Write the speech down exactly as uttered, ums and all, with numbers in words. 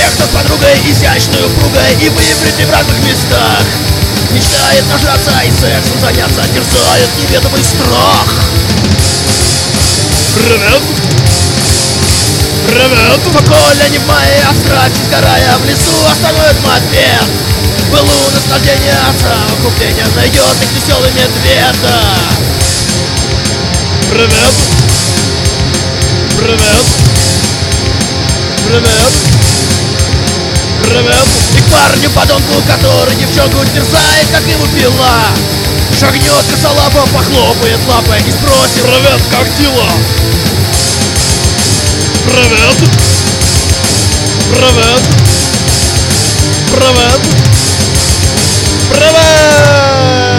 Тех, кто с подругой изящной упругой и выбритый в разных местах мечтает нажраться и сексом заняться, терзает неведомый страх. Привет! Привет! Поколя не в мае, а в страхе сгорая в лесу остановит мопед. Былу наслаждение от совокупления найдет их веселый медведа. Привет! Привет! Привет! Привет! И к парню подонку, который девчонку терзает, как ему пила, шагнет косолапо, похлопает лапой и спросит: привет, как дела? Привет! Привет! Привет! Привет!